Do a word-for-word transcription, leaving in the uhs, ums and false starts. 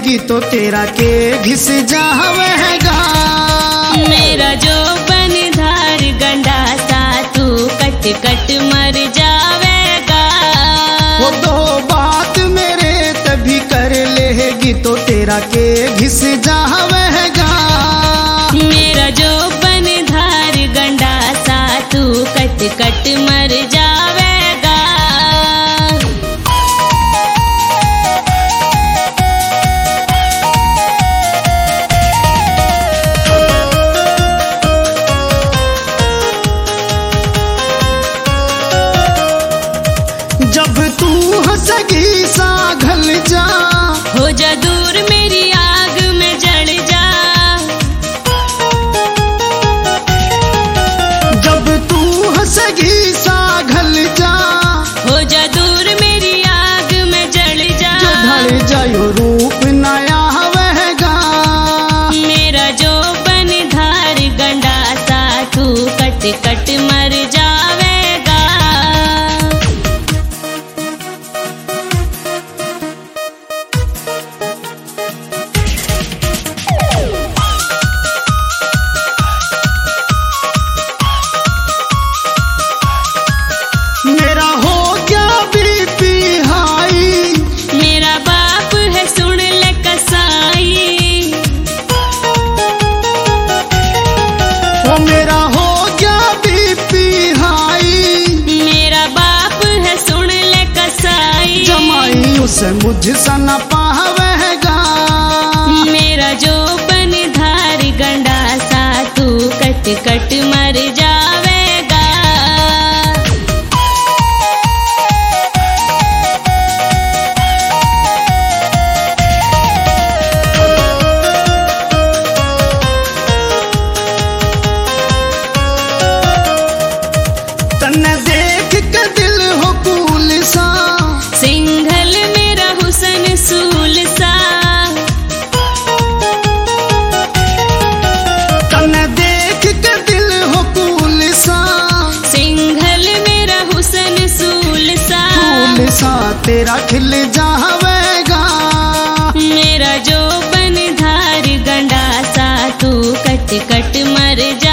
लेगी तो तेरा के घिस जावेगा। मेरा जो बन धार गंडा सा तू कट कट मर जावेगा। वो दो बात मेरे तभी कर लेगी तो तेरा के घिस जावेगा। मेरा जो बन धार गंडा सा तू कट कट मर जावेगा। जब तू हंसगी सा घल जा, हो जा दूर मेरी आग में जल जा। जब तू हंसगी सा घल जा, हो जा दूर मेरी आग में जल जा। जो ढल जायो रूप नया वहगा। मेरा जो बन धार गंडा सा तू कट कट मर जावेगा। मेरा हो गया बीपी हाई, मेरा बाप है सुन ले कसाई। वो मेरा हो गया बीपी हाई, मेरा बाप है सुन ले कसाई। जमाई उसे मुझसे न पावेगा। मेरा जो बन धार गंडा सा तू कट कट मर जावेगा। तन्ने देख के दिल हो कूल सा, सिंघल मेरा हुसन सूल सा। तन्ने देख के दिल हो कूल सा, सिंघल मेरा हुसन सूल सा। फूल सा तेरा खिल जावेगा। मेरा जो बन धार गंडा सा तू कट कट मर जा।